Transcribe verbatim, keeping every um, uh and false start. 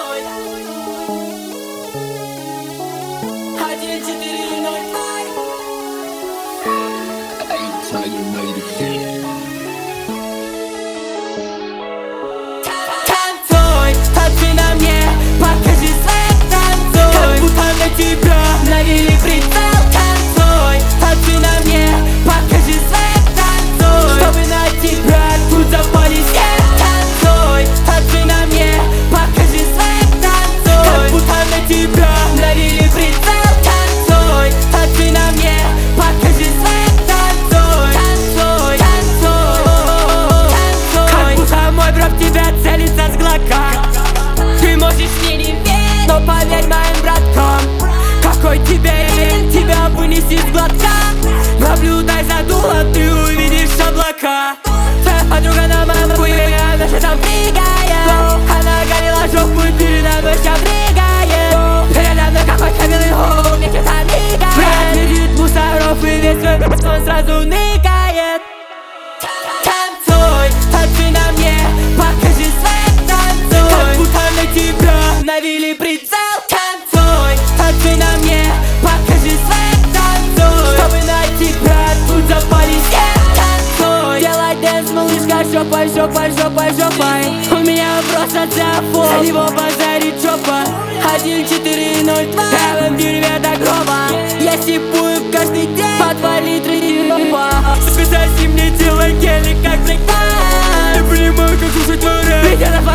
один четыре ноль. Танцуй, танцуй на мне, покажи свет, танцуй. Как будто на тебя навели прицел. Танцуй, танцуй на мне, покажи свет, танцуй. Чтобы на тебя тут запали свет. Танцуй, танцуй на мне, покажи свет, танцуй. Как будто на тебя навели прицел. Танцуй, танцуй на мне, покажи свет, танцуй. Танцуй, танцуй, танцуй. Как будто мой брат в тебя целится с глока. Ты можешь мне не верить, но поверь моим браткам. Какой тебе верен, тебя вынесет с глотка. Наблюдай за дулом, ты увидишь облака. Твоя подруга на моем хуе, она же там прыгает. Она горела жопу, передо мной сейчас прыгает. Передо мной какой-то белый ху, мне что-то мигает. Брат видит мусоров и весь свой б***ь он сразу ныкает. Танцуй, танцуй на мне, покажи свет, танцуй. Как будто на тебя навели прицел. Танцуй, танцуй на мне, покажи свет, танцуй. Чтобы на тебя тут запали свет. Танцуй, делай дэнс, малышка, жопой, жопой, жопой, жопой. У меня вопрос от Зафу, за него базарит жопа. Один четыре ноль два, я в этом дерьме до гроба. Я сипую каждый день по два литра ропа. Сука, соси мне делай гелик, как Black Panther. Я понимаю, как слушать твой рэп.